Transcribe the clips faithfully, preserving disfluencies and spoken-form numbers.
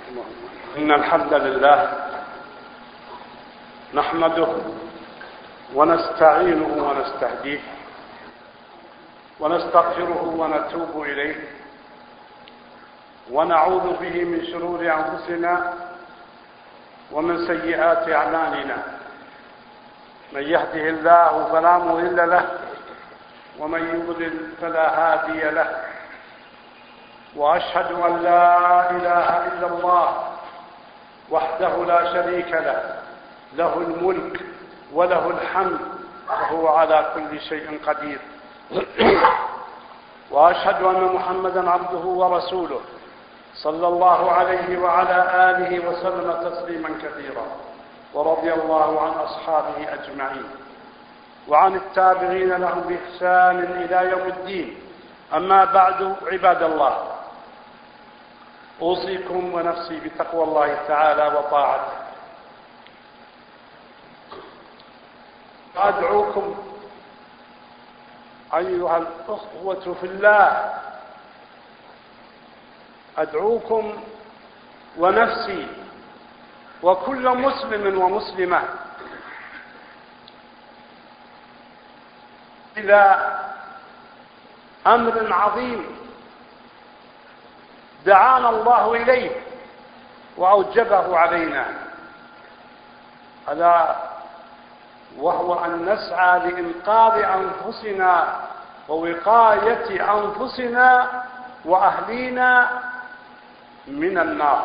إن الحمد لله نحمده ونستعينه ونستهديه ونستغفره ونتوب إليه ونعوذ به من شرور أنفسنا ومن سيئات أعمالنا. من يهده الله فلا مضل له ومن يضلل فلا هادي له، وأشهد أن لا إله إلا الله وحده لا شريك له، له الملك وله الحمد وهو على كل شيء قدير. وأشهد أن محمدا عبده ورسوله صلى الله عليه وعلى آله وسلم تسليما كثيرا، ورضي الله عن أصحابه أجمعين وعن التابعين لهم بإحسان إلى يوم الدين. أما بعد، عباد الله، أوصيكم ونفسي بتقوى الله تعالى وطاعته. أدعوكم أيها الأخوة في الله، أدعوكم ونفسي وكل مسلم ومسلمة إلى أمر عظيم دعانا الله إليه وأوجبه علينا، ألا وهو أن نسعى لإنقاذ أنفسنا ووقاية أنفسنا وأهلينا من النار.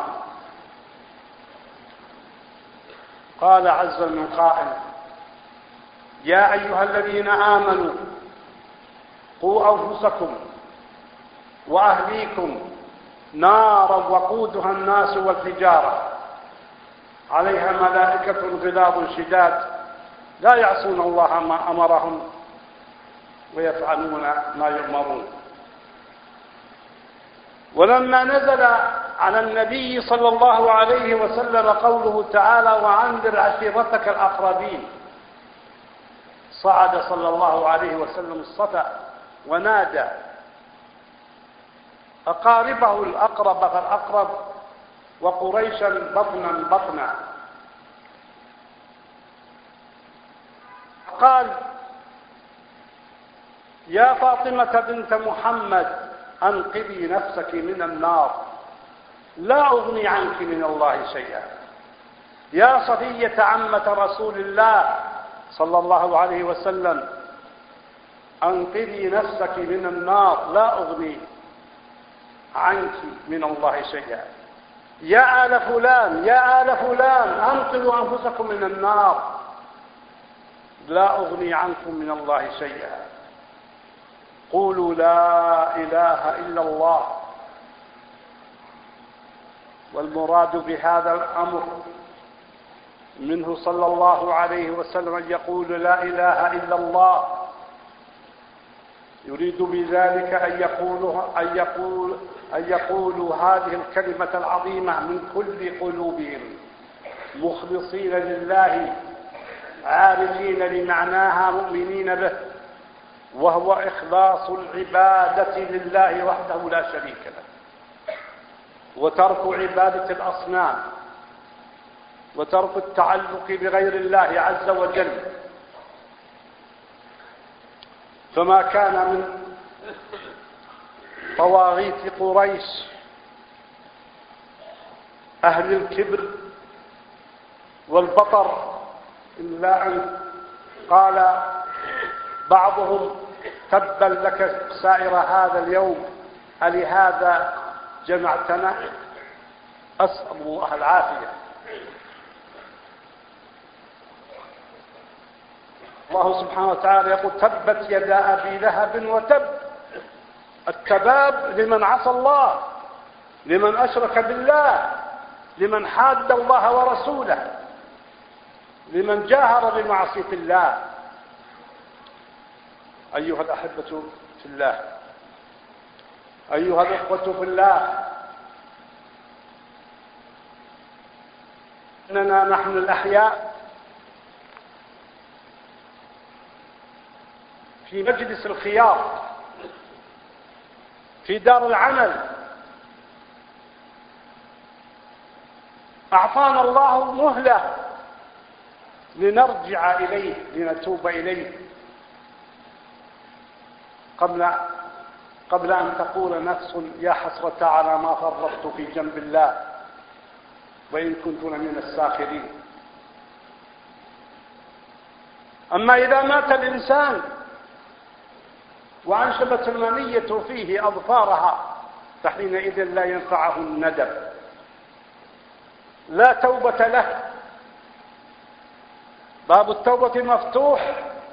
قال عز من قائل: يا أيها الذين آمنوا قوا أنفسكم وأهليكم نارا وقودها الناس والحجارة عليها ملائكة غلاظ شداد لا يعصون الله ما أمرهم ويفعلون ما يؤمرون. ولما نزل على النبي صلى الله عليه وسلم قوله تعالى: وأنذر عشيرتك الأقربين، صعد صلى الله عليه وسلم الصفا ونادى أقاربه الأقرب فالأقرب وقريشا بطنا بطنا. قال: يا فاطمة بنت محمد أنقذي نفسك من النار، لا أغني عنك من الله شيئا. يا صفية عمة رسول الله صلى الله عليه وسلم أنقذي نفسك من النار، لا أغني عنك من الله شيئا. يا آل فلان يا آل فلان أنقذوا أنفسكم من النار، لا أغني عنكم من الله شيئا. قولوا لا إله إلا الله. والمراد بهذا الأمر منه صلى الله عليه وسلم أن يقول لا إله إلا الله، يريد بذلك أن يقولوا أن يقول أن يقولوا هذه الكلمة العظيمة من كل قلوبهم مخلصين لله عارفين لمعناها مؤمنين به، وهو إخلاص العبادة لله وحده لا شريك له، وترك عبادة الأصنام، وترك التعلق بغير الله عز وجل. فما كان من طواغيت قريش أهل الكبر والبطر إلا أن قال بعضهم: تبا لك سائر هذا اليوم، ألهذا جمعتنا؟ أسأل الله العافية. الله سبحانه وتعالى يقول: تبت يدا أبي لهب وتب. التباب لمن عصى الله، لمن أشرك بالله، لمن حاد الله ورسوله، لمن جاهر بمعصية الله. أيها الأحبة في الله، أيها الأخوة في الله، إننا نحن الأحياء في مجلس الخيار في دار العمل، أعطانا الله مهلة لنرجع إليه، لنتوب إليه قبل قبل أن تقول نفس يا حسرة على ما فرطت في جنب الله وإن كنت لمن الساخرين. أما إذا مات الإنسان وأنشبت المنية فيه أظفارها فحينئذ لا ينفعه الندم، لا توبة له. باب التوبة مفتوح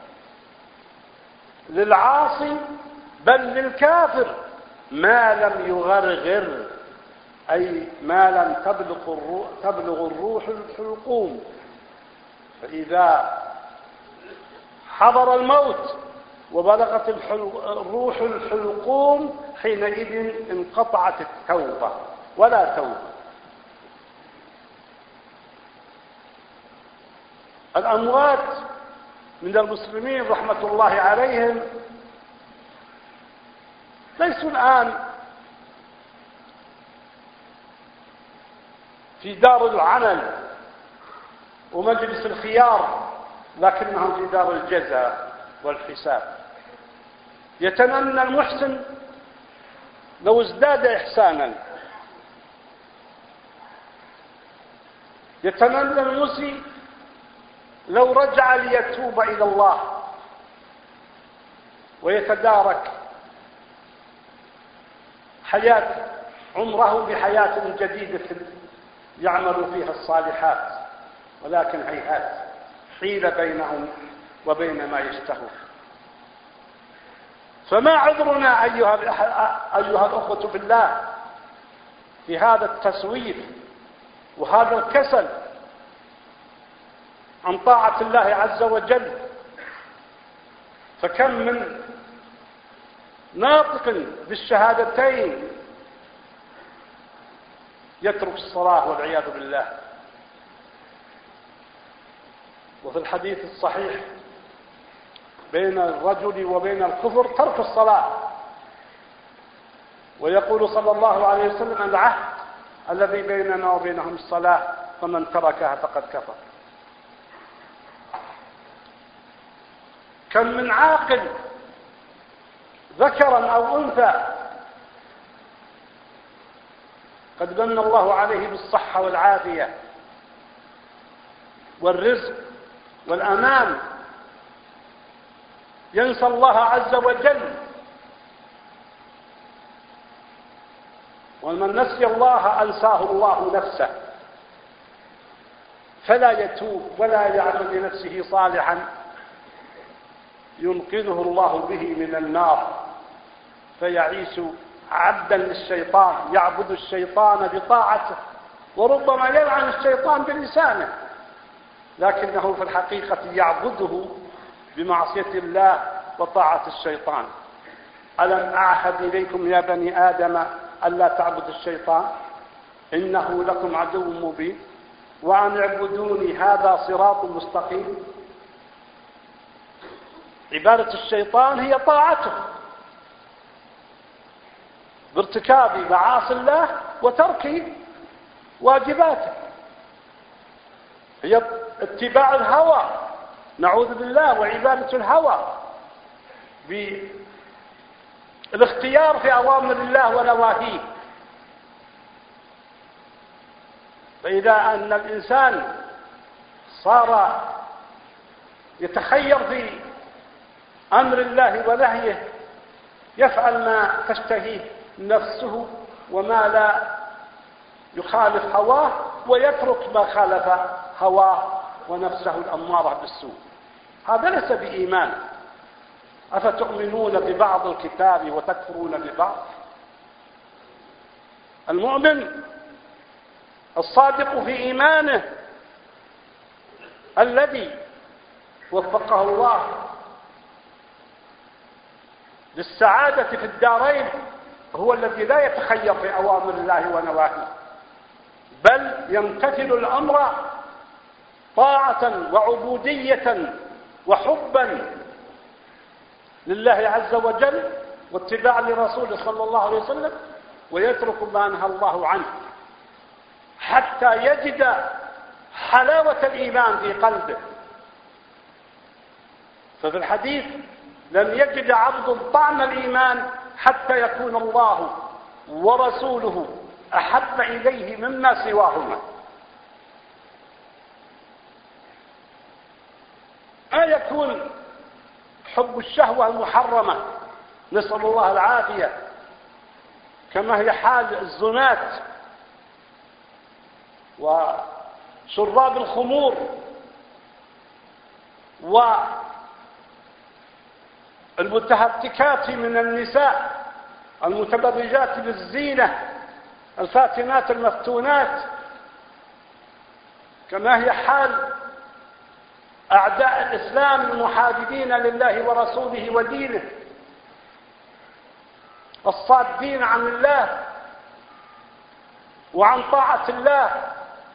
للعاصي بل للكافر ما لم يغرغر، أي ما لم تبلغ الروح, تبلغ الروح الحلقوم. فإذا حضر الموت وبلغت الروح الحلقوم حينئذ انقطعت التوبة ولا توبة. الأموات من المسلمين رحمة الله عليهم ليسوا الآن في دار العمل ومجلس الخيار، لكنهم في دار الجزاء والحساب. يتمنى المحسن لو ازداد إحسانا، يتمنى المسيء لو رجع ليتوب إلى الله ويتدارك حياة عمره بحياة جديدة يعمل فيها الصالحات، ولكن هيهات حيل بينهم وبين ما يشتهون. فما عذرنا أيها أيها الأخوة في الله في هذا التسويف وهذا الكسل عن طاعة الله عز وجل؟ فكم من ناطق بالشهادتين يترك الصلاة والعياذ بالله. وفي الحديث الصحيح بين الرجل وبين الكفر ترك الصلاة، ويقول صلى الله عليه وسلم العهد الذي بيننا وبينهم الصلاة فمن تركها فقد كفر. كم من عاقل ذكرا أو أنثى قد من الله عليه بالصحة والعافية والرزق والأمان ينسى الله عز وجل، ومن نسي الله أنساه الله نفسه، فلا يتوب ولا يعمل لنفسه صالحا ينقذه الله به من النار، فيعيش عبدا للشيطان يعبد الشيطان بطاعته، وربما يلعن الشيطان بلسانه لكنه في الحقيقة يعبده بمعصية الله وطاعة الشيطان. ألم أعهد إليكم يا بني آدم ألا تعبدوا الشيطان إنه لكم عدو مبين وأن اعبدوني هذا صراط مستقيم. عبادة الشيطان هي طاعته بارتكاب معاصي الله وترك واجباته، هي اتباع الهوى نعوذ بالله، وعبادة الهوى بالاختيار في أوامر الله ونواهيه. فإذا أن الإنسان صار يتخير في أمر الله ونهيه يفعل ما تشتهيه نفسه وما لا يخالف هواه، ويترك ما خالف هواه ونفسه الأمارة بالسوء. هذا ليس بإيمان. أفتؤمنون ببعض الكتاب وتكفرون ببعض؟ المؤمن الصادق في إيمانه الذي وفقه الله للسعادة في الدارين هو الذي لا يتخير في أوامر الله ونواهيه، بل يمتثل الأمر طاعة وعبودية وحبا لله عز وجل واتباعا لرسوله صلى الله عليه وسلم، ويترك ما نهى الله عنه حتى حتى يجد حلاوة الإيمان في قلبه. ففي الحديث لن يجد عبد طعم الإيمان حتى يكون الله ورسوله أحب إليه مما سواهما. ما يكون حب الشهوة المحرمة، نسأل الله العافية، كما هي حال الزناة وشراب الخمور والمتهتكات من النساء المتبرجات بالزينة الفاتنات المفتونات، كما هي حال أعداء الإسلام المحاربين لله ورسوله ودينه الصادين عن الله وعن طاعة الله،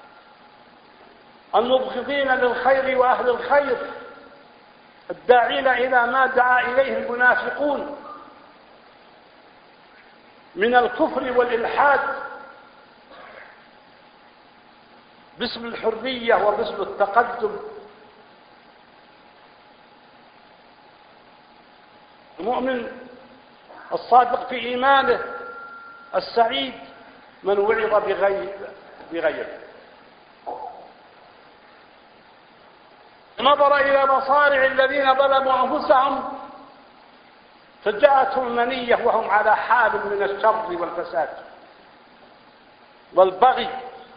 المبغضين للخير وأهل الخير، الداعين إلى ما دعا إليه المنافقون من الكفر والإلحاد باسم الحرية وباسم التقدم. المؤمن الصادق في إيمانه السعيد من وعظ بغير بغيره، نظر إلى مصارع الذين ظلموا أنفسهم فجاءتهم المنية وهم على حال من الشر والفساد والبغي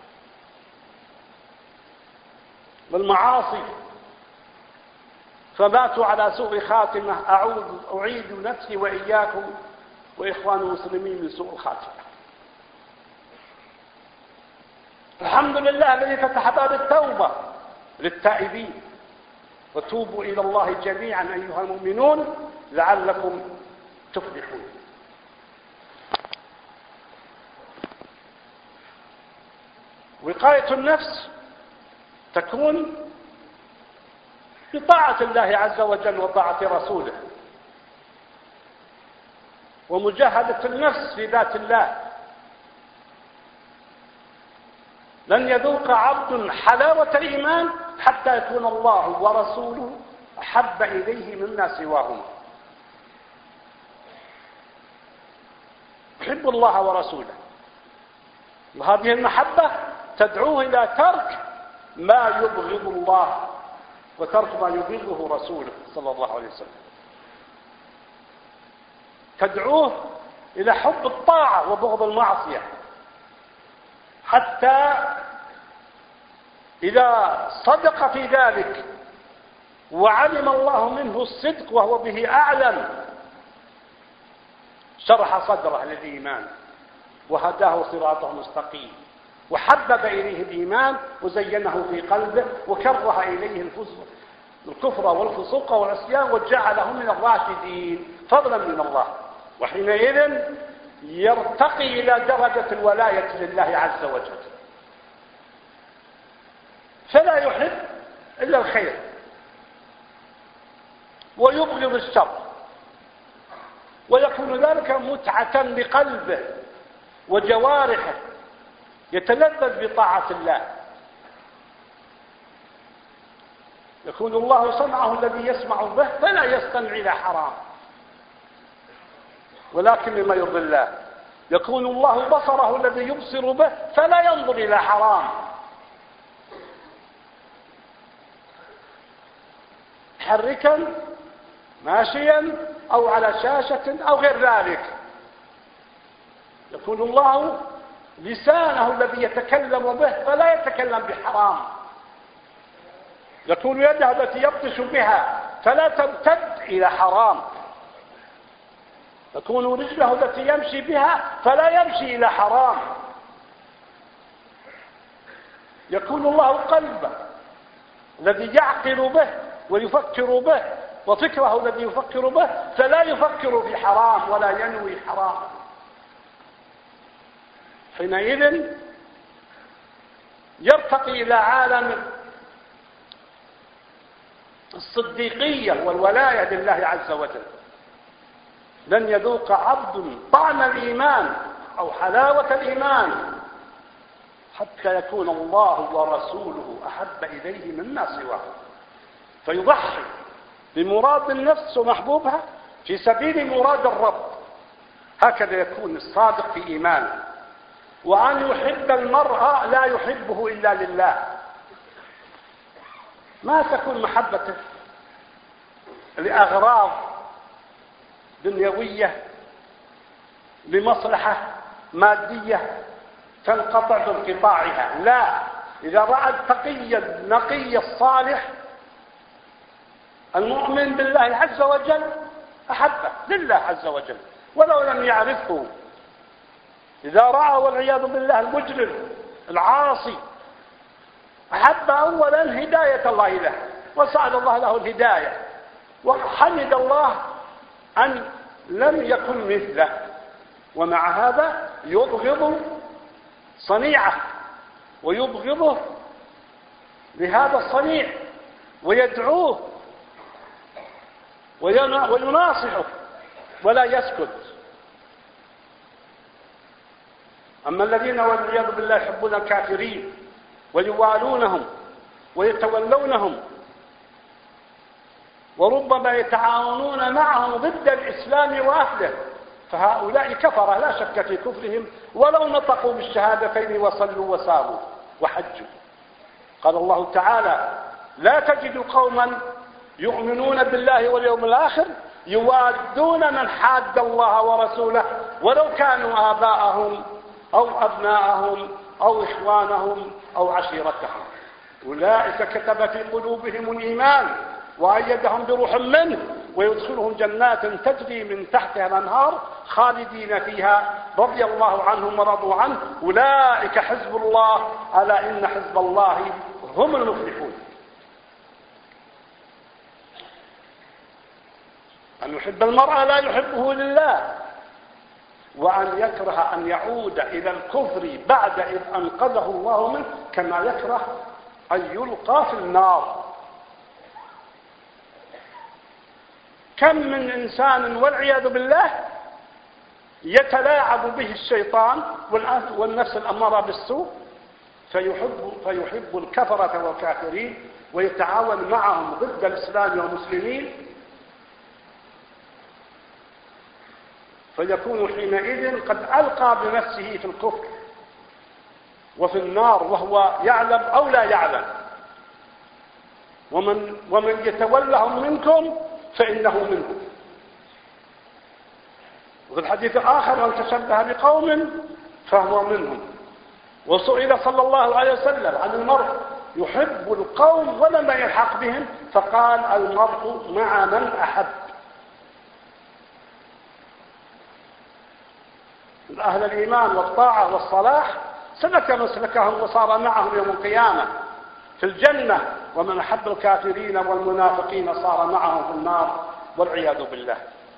والمعاصي، فماتوا على سوء خاتمة. أعوذ أعيد نفسي وإياكم وإخوان المسلمين من سوء الخاتمة. الحمد لله الذي فتح باب التوبة للتائبين، وتوبوا إلى الله جميعا أيها المؤمنون لعلكم تفلحون. وقاية النفس تكون بطاعة الله عز وجل وطاعة رسوله، ومجاهدة النفس في ذات الله. لن يذوق عبد حلاوة الإيمان حتى يكون الله ورسوله أحب إليه مما سواهما. يحب الله ورسوله، وهذه المحبة تدعوه إلى ترك ما يبغض الله وترك ما يبغضه رسوله صلى الله عليه وسلم. تدعوه إلى حب الطاعة وبغض المعصية، حتى إذا صدق في ذلك وعلم الله منه الصدق وهو به أعلم شرح صدره للإيمان وهداه صراطه مستقيم، وحبب إليه الإيمان وزينه في قلبه وكره إليه الكفر والفسوق والعصيان وجعله من الراشدين فضلا من الله. وحينئذ يرتقي إلى درجة الولاية لله عز وجل، فلا يحب إلا الخير ويبغض الشر، ويكون ذلك متعة لقلبه وجوارحه، يتلذذ بطاعة الله. يكون الله سمعه الذي يسمع به فلا يستمع إلى حرام ولكن لما يرضي الله. يكون الله بصره الذي يبصر به فلا ينظر إلى حرام. محركا ماشيا أو على شاشة أو غير ذلك. يكون الله لسانه الذي يتكلم به فلا يتكلم بحرام. يكون يده التي يبطش بها فلا تمتد إلى حرام. يكون رجله التي يمشي بها فلا يمشي إلى حرام. يكون الله قلبه الذي يعقل به ويفكر به، وفكره الذي يفكر به فلا يفكر في حرام ولا ينوي حرام. حينئذ يرتقي إلى عالم الصديقية والولاية لله عز وجل. لن يذوق عبد طعم الإيمان أو حلاوة الإيمان حتى يكون الله ورسوله أحب إليه مما سواه، فيضحي بمراد النفس ومحبوبها في سبيل مراد الرب. هكذا يكون الصادق في إيمانه. وأن يحب المرء لا يحبه إلا لله. ما تكون محبته لأغراض دنيوية لمصلحة مادية تنقطع بانقطاعها، لا. إذا رأى التقي النقي الصالح المؤمن بالله عز وجل أحبه لله عز وجل ولو لم يعرفه. إذا رأى والعياذ بالله المجرم العاصي أحب أولا هداية الله له وسأل الله له الهداية، وحمد الله أن لم يكن مثله، ومع هذا يبغض صنيعه ويبغضه لهذا الصنيع ويدعوه ويناصحه ولا يسكت. أما الذين والعياذ بالله يحبون الكافرين ويوالونهم ويتولونهم وربما يتعاونون معهم ضد الإسلام وأهله، فهؤلاء كفرة لا شك في كفرهم ولو نطقوا بالشهادتين وصلوا وصاموا وحجوا. قال الله تعالى: لا تجد قوما يؤمنون بالله واليوم الآخر يوادون من حاد الله ورسوله ولو كانوا آباءهم أو أبناءهم أو إخوانهم أو عشيرتهم، أولئك كتب في قلوبهم الإيمان وأيدهم بروح منه ويدخلهم جنات تجري من تحتها الأنهار خالدين فيها رضي الله عنهم ورضوا عنه أولئك حزب الله ألا إن حزب الله هم المفلحون. أن يحب المرء لا يحبه لله، وأن يكره أن يعود إلى الكفر بعد إذ أنقذه الله منه، كما يكره أن يلقى في النار. كم من إنسان والعياذ بالله يتلاعب به الشيطان والنفس الأمارة بالسوء فيحب, فيحب الكفرة والكافرين ويتعاون معهم ضد الإسلام والمسلمين، فيكون حينئذ قد ألقى بنفسه في الكفر وفي النار وهو يعلم أو لا يعلم. ومن, ومن يتولهم منكم فإنه منهم. وفي الحديث الآخر: من تشبه بقوم فهو منهم. وسئل صلى الله عليه وسلم عن المرء يحب القوم ولم يلحق بهم، فقال: المرء مع من أحب. أهل الإيمان والطاعة والصلاح سلك مسلكهم وصار معهم يوم القيامة في الجنة، ومن أحب الكافرين والمنافقين صار معهم في النار والعياذ بالله.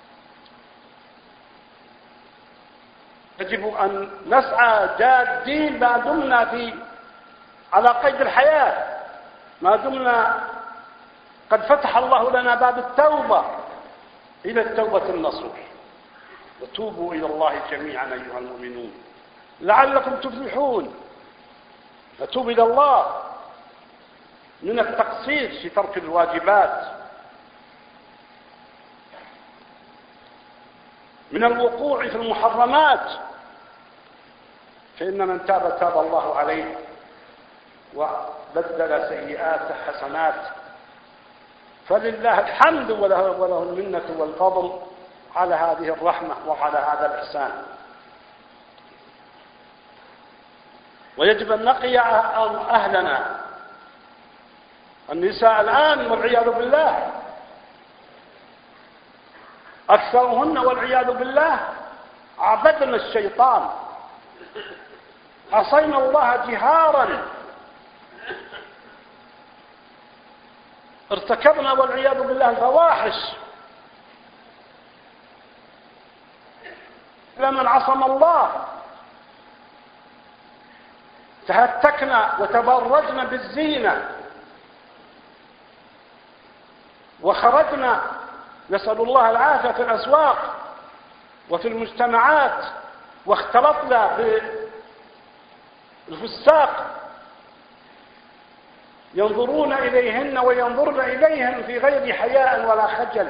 يجب أن نسعى جادين ما دمنا في على قيد الحياة، ما دمنا قد فتح الله لنا باب التوبة إلى التوبة النصوح. وتوبوا إلى الله جميعا أيها المؤمنون لعلكم تفلحون. فتوب إلى الله من التقصير في ترك الواجبات، من الوقوع في المحرمات، فإن من تاب تاب الله عليه وبدل سيئات حسنات، فلله الحمد وله, وله المنة والفضل على هذه الرحمة وعلى هذا الإحسان. ويجب أن نقي أهلنا. النساء الآن والعياذ بالله أكثرهن والعياذ بالله عبدنا الشيطان، عصينا الله جهارا، ارتكبنا والعياذ بالله الفواحش لمن عصم الله، تهتكنا وتبرجنا بالزينة وخرجنا نسأل الله العافية في الأسواق وفي المجتمعات، واختلطنا الفساق ينظرون إليهن وينظرن إليهم في غير حياء ولا خجل.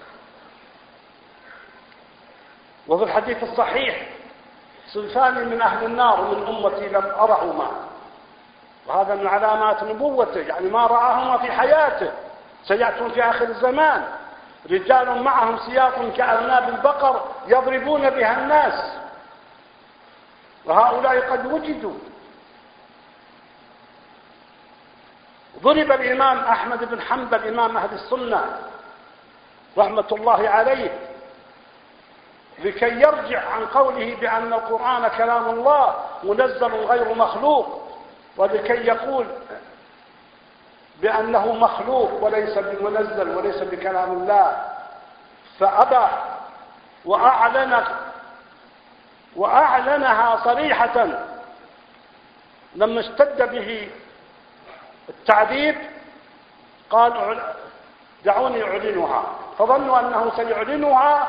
وفي الحديث الصحيح صنفان من أهل النار من أمتي لم أرهما، وهذا من علامات نبوته، يعني ما رآهما في حياته، سيأتون في آخر الزمان رجال معهم سياط كأذناب البقر يضربون بها الناس، وهؤلاء قد وجدوا. ضرب الإمام أحمد بن حنبل إمام أهل السنة رحمة الله عليه لكي يرجع عن قوله بأن القرآن كلام الله منزل غير مخلوق، ولكي يقول بأنه مخلوق وليس بمنزل وليس بكلام الله، فأبى وأعلن وأعلنها صريحة لما اشتد به التعذيب. قال دعوني أعلنها، فظنوا أنه سيعلنها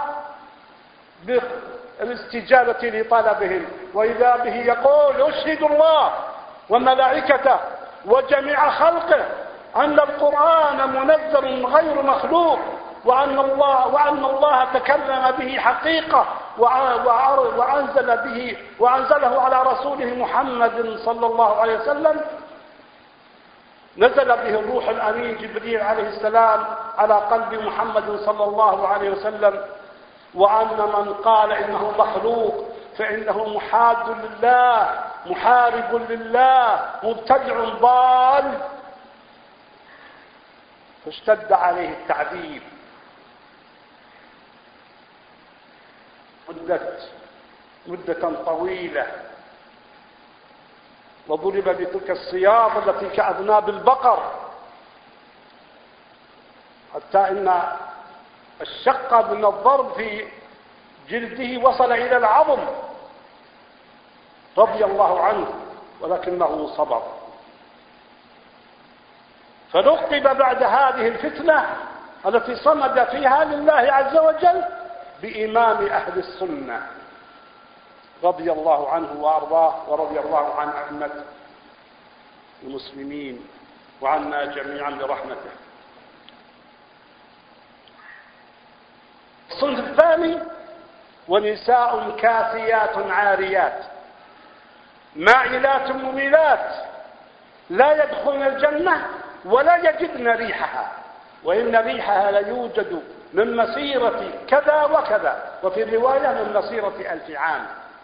بالاستجابة لطلبهم، وإذا به يقول أشهد الله وملائكته وجميع خلقه أن القرآن منزل غير مخلوق، وأن الله وأن الله تكلم به حقيقة وأنزل به وأنزله على رسوله محمد صلى الله عليه وسلم، نزل به الروح الأمين جبريل عليه السلام على قلب محمد صلى الله عليه وسلم، وأن من قال إنه مخلوق فإنه محاد لله محارب لله مبتدع ضال. فاشتد عليه التعذيب مدة مدة طويلة، وضرب بتلك السياط التي كأذناب البقر، حتى إن الشق من الضرب في جلده وصل إلى العظم رضي الله عنه، ولكنه صبر. فلقب بعد هذه الفتنة التي صمد فيها لله عز وجل بإمام أهل السنة رضي الله عنه وأرضاه، ورضي الله عن أئمة المسلمين وعنا جميعا برحمته. الصنف الثاني: ونساء كاسيات عاريات مائلات مميلات لا يدخلن الجنة ولا يجدن ريحها، وإن ريحها ليوجد من مسيرة كذا وكذا، وفي الرواية من مسيرة ألف عام.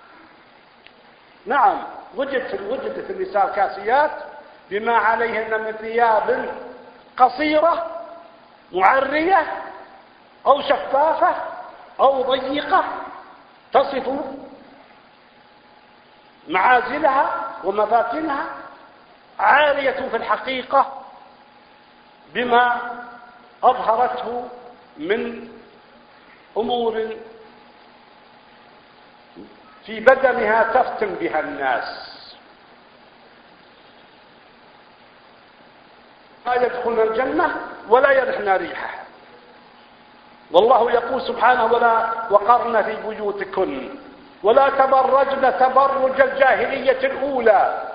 نعم، وجدت وجدت النساء الكاسيات بما عليهن من ثياب قصيرة معرية أو شفافة أو ضيقة تصف معازلها ومفاتنها، عالية في الحقيقة بما أظهرته من أمور في بدنها تفتن بها الناس. لا يدخلن الجنة ولا يرحن ريحها، والله يقول سبحانه: ولا وقرن في بيوتكن ولا تبرجن تبرج الجاهلية الأولى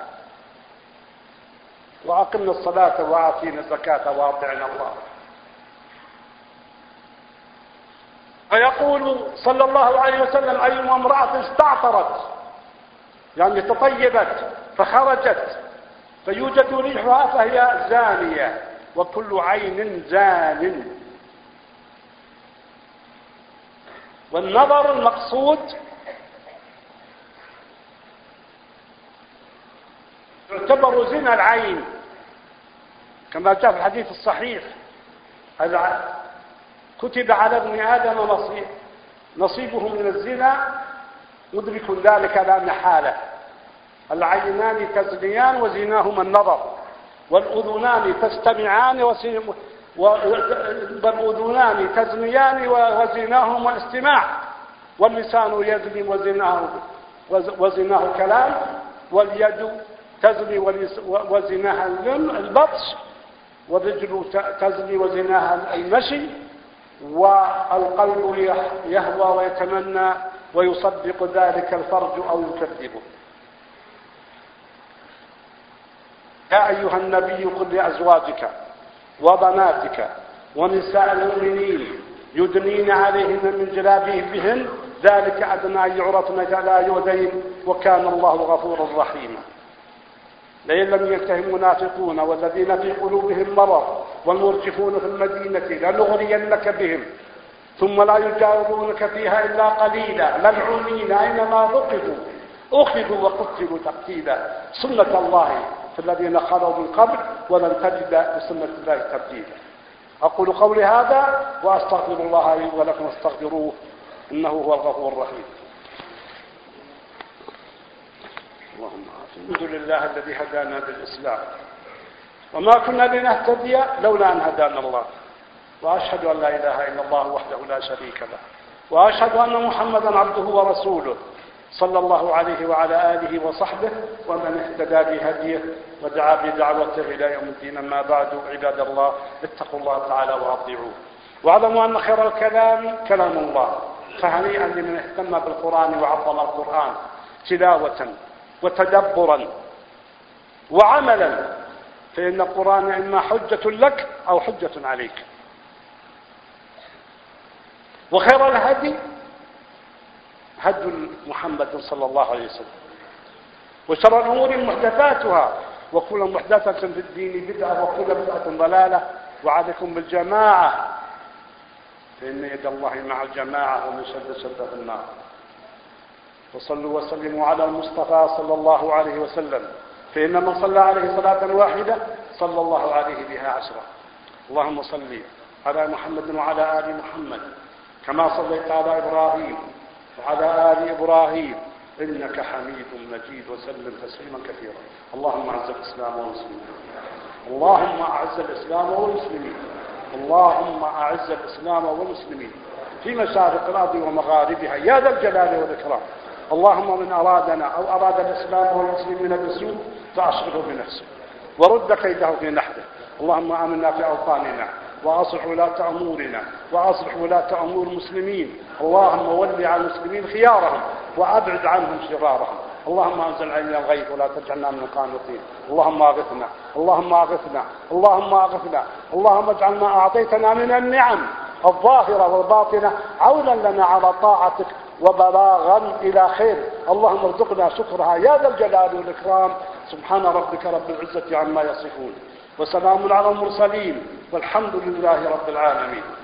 وأقمنا الصلاة وآتينا الزكاة وأطعنا الله. فيقول صلى الله عليه وسلم: أيما امرأة استعطرت يعني تطيبت فخرجت فيوجد ريحها فهي زانية، وكل عين زان. والنظر المقصود يعتبر زنا العين، كما جاء في الحديث الصحيح: كتب على ابن آدم نصيب نصيبه من الزنا مدرك ذلك لا محالة. العينان تزنيان وزناهما النظر، والأذنان تستمعان والأذنان تزنيان وزناهما الاستماع، واللسان يزني وزناه وزناه كلام، واليد تزني وزناها البطش، والرجل تزني وزناها المشي، والقلب يهوى ويتمنى ويصدق ذلك الفرج أو يكذبه. يا أيها النبي قل لأزواجك وبناتك ونساء المؤمنين يدنين عليهن من جلابيبهن ذلك أدنى أن يعرفن فلا يؤذين وكان الله غفورا رحيما. لئن لم ينتهي المنافقون والذين في قلوبهم مرض والمرجفون في المدينة لنغرينك بهم ثم لا يجاورونك فيها إلا قليلا ملعونين أينما ثقفوا أخذوا وقتلوا تقتيلا سنة الله في الذين خلوا من قبل ولن تجد لسنة الله تبديلا. أقول قولي هذا وأستغفر الله لي ولكم استغفروه إنه هو الغفور الرحيم. اللهم الحمد لله الذي هدانا بالإسلام وما كنا لنهتدي لولا أن هدانا الله، وأشهد أن لا إله إلا الله وحده لا شريك له، وأشهد أن محمدا عبده ورسوله صلى الله عليه وعلى آله وصحبه ومن اهتدى بهديه ودعا بدعوته إلى يوم الدين. أما بعد عباد الله اتقوا الله تعالى وأطيعوه واعلموا أن خير الكلام كلام الله، فهنيئا لمن اهتم بالقرآن وعظم القرآن تلاوة وتدبرا وعملا، فإن القرآن إما حجة لك أو حجة عليك. وخير الهدي هدي محمد صلى الله عليه وسلم، وشر الأمور محدثاتها وكل محدثة في الدين بدعة وكل بدعة ضلالة، وعليكم بالجماعة فإن يد الله مع الجماعة ومن شد شد في النار. وصلوا وسلموا على المصطفى صلى الله عليه وسلم، فإن من صلى عليه صلاة واحدة صلى الله عليه بها عشرة. اللهم صل على محمد وعلى آل محمد كما صليت على إبراهيم وعلى آل إبراهيم إنك حميد مجيد وسلم تسليما كثيرا. اللهم أعز الإسلام والمسلمين، اللهم أعز الإسلام والمسلمين، اللهم أعز الإسلام والمسلمين في مشارق الأرض ومغاربها يا ذا الجلال والإكرام. اللهم من أرادنا أو أراد الإسلام والمسلمين بسوء فأشغله بنفسه ورد كيده في نحره. اللهم آمنا في أوطاننا وأصلح ولاة أمورنا وأصلح ولاة أمور المسلمين. اللهم ول على المسلمين خيارهم وأبعد عنهم شرارهم. اللهم أنزل علينا الغيث ولا تجعلنا من القانطين. اللهم أغثنا اللهم أغثنا اللهم أغثنا. اللهم اجعل ما أعطيتنا من النعم الظاهرة والباطنة عونا لنا على طاعتك وبلاغا إلى خير. اللهم ارزقنا شكرها يا ذا الجلال والإكرام. سبحان ربك رب العزة عما يصفون وسلام على المرسلين والحمد لله رب العالمين.